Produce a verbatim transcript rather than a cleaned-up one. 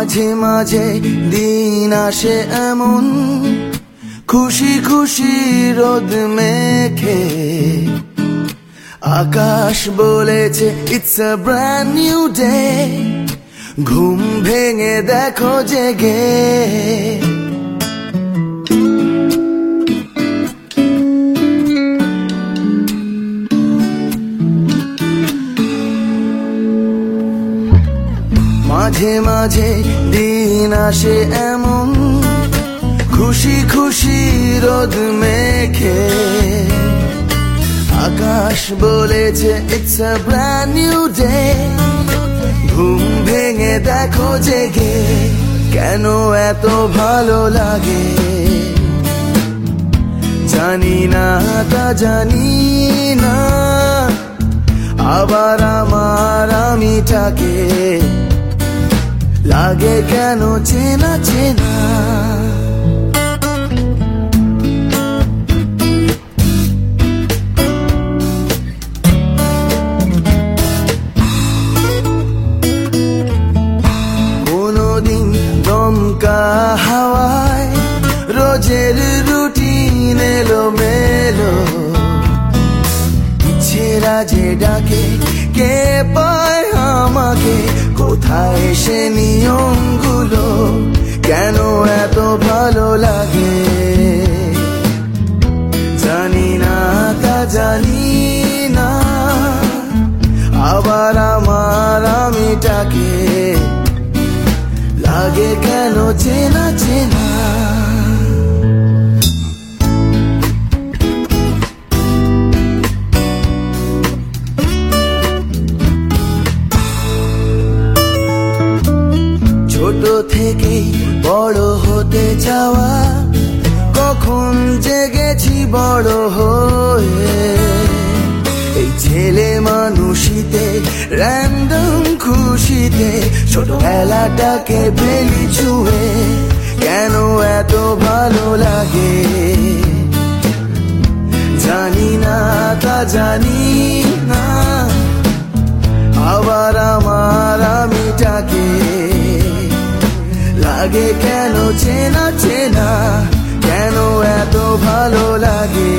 মাঝে মাঝে দিন আসে এমন খুশি খুশি রোদ মেখে আকাশ বলেছে it's a brand new day ঘুম ভেঙে দেখো জেগে মাঝে মাঝে দিন আসে এমন খুশি খুশি রোদ মেখে আকাশ বলেছে it's a brand new day ঘুম ভেঙে দেখো জেগে কেন এত ভালো লাগে জানি না তা জানি না আবার আমার আমিটাকে লাগে কেন চেনা চেনা কোনদিন দমকা হাওয়ায় রোজের রুটিন এলো মেলো ছেড়া যে ডাকে কে পায় আমাকে কোথায় সে নিয়মগুলো কেন এত ভালো লাগে জানি না তা জানি না আবার আমার আমিটাকে লাগে কেন চেনা চেনা ছোট থেকেই বড় হতে যাওয়া কখন জেগেছি বড় হয়ে এই ছেলে মানুষিতে র্যান্ডম খুশিতে ছোটবেলাটাকে ফেলি ছুঁয়ে কেন এত ভালো লাগে জানি না তা জানি না আবার আমার আমিটাকে লাগে কেন চেনা চেনা কেন এত ভালো লাগে